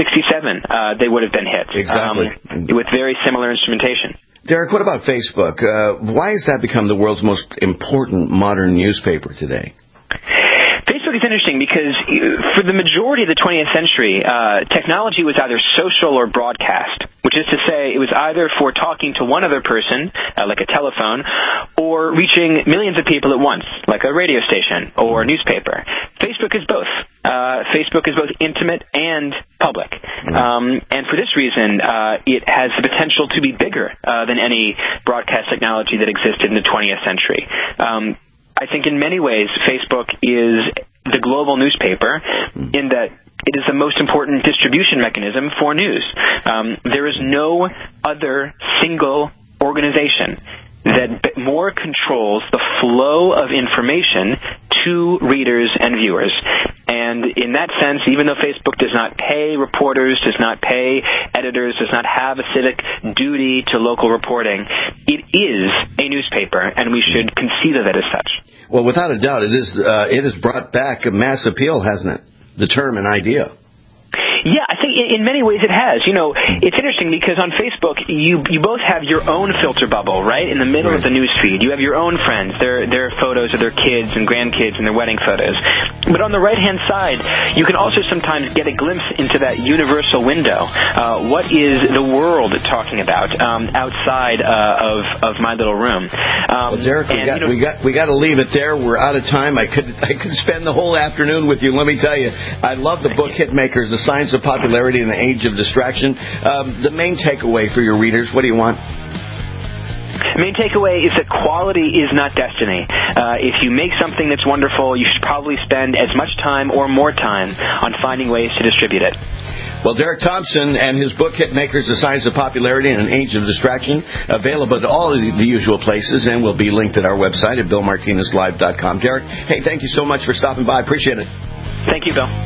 1967, they would have been hits. Exactly. With very similar instrumentation. Derek, what about Facebook? Why has that become the world's most important modern newspaper today? Facebook is interesting because for the majority of the 20th century, technology was either social or broadcast, which is to say it was either for talking to one other person, like a telephone, or reaching millions of people at once, like a radio station or a newspaper. Facebook is both. Facebook is both intimate and public. And for this reason, it has the potential to be bigger than any broadcast technology that existed in the 20th century. I think in many ways, Facebook is the global newspaper in that it is the most important distribution mechanism for news. There is no other single organization that more controls the flow of information to readers and viewers. And in that sense, even though Facebook does not pay reporters, does not pay editors, does not have a civic duty to local reporting, it is a newspaper, and we should conceive of it as such. Well, without a doubt, it has brought back a mass appeal, hasn't it? The term and idea. Yeah, I think in many ways it has. It's interesting because on Facebook, you both have your own filter bubble, right? In the middle of the news feed. You have your own friends, their photos of their kids and grandkids and their wedding photos. But on the right-hand side, you can also sometimes get a glimpse into that universal window. What is the world talking about outside of my little room? Well, Derek, we got to leave it there. We're out of time. I could spend the whole afternoon with you. Let me tell you, I love the book Hitmakers, The Science of Popularity in the Age of Distraction. The main takeaway for your readers, what do you want? The main takeaway is that quality is not destiny. If you make something that's wonderful, you should probably spend as much time or more time on finding ways to distribute it. Well, Derek Thompson and his book, Hitmakers, The Science of Popularity in an Age of Distraction, available at all of the usual places and will be linked at our website at BillMartinezLive.com. Derek, hey, thank you so much for stopping by. I appreciate it. Thank you, Bill.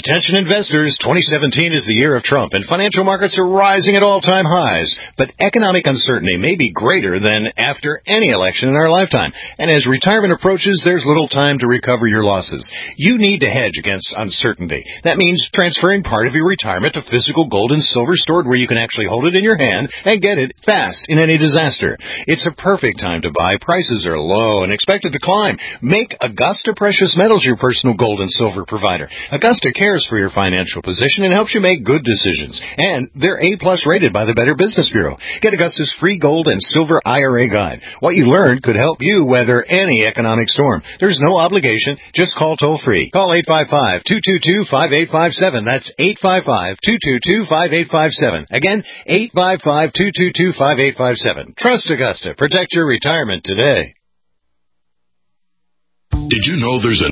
Attention investors, 2017 is the year of Trump, and financial markets are rising at all-time highs. But economic uncertainty may be greater than after any election in our lifetime. And as retirement approaches, there's little time to recover your losses. You need to hedge against uncertainty. That means transferring part of your retirement to physical gold and silver stored where you can actually hold it in your hand and get it fast in any disaster. It's a perfect time to buy. Prices are low and expected to climb. Make Augusta Precious Metals your personal gold and silver provider. Augusta cares for your financial position and helps you make good decisions. And they're A-plus rated by the Better Business Bureau. Get Augusta's free gold and silver IRA guide. What you learned could help you weather any economic storm. There's no obligation. Just call toll-free. Call 855-222-5857. That's 855-222-5857. Again, 855-222-5857. Trust Augusta. Protect your retirement today. Did you know there's a